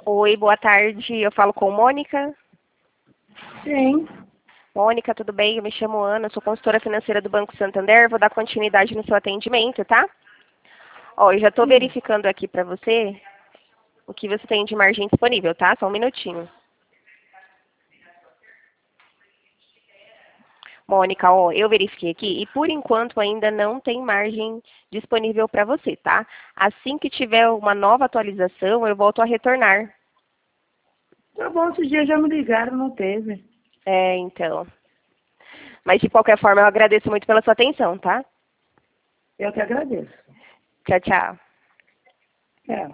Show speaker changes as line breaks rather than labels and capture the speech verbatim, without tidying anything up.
Oi, boa tarde. Eu falo com Mônica.
Sim.
Mônica, tudo bem? Eu me chamo Ana, sou consultora financeira do Banco Santander. Vou dar continuidade no seu atendimento, tá? Ó, eu já estou verificando aqui para você o que você tem de margem disponível, tá? Só um minutinho. Mônica, ó, eu verifiquei aqui e por enquanto ainda não tem margem disponível para você, tá? Assim que tiver uma nova atualização, eu volto a retornar.
Tá bom, esses dias já me ligaram, não teve.
É, então. Mas de qualquer forma, eu agradeço muito pela sua atenção, tá?
Eu que agradeço.
Tchau, tchau.
É.